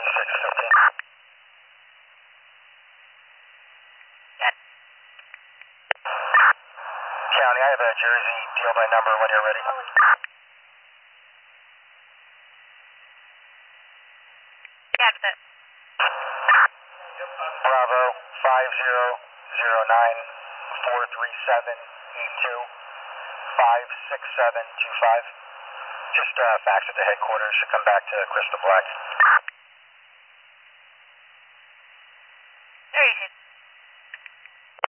County, I have a Jersey deal by number when you're ready. Bravo 5009-437-E2 56725. Just fax it to headquarters. Should come back to Crystal Black. There you go.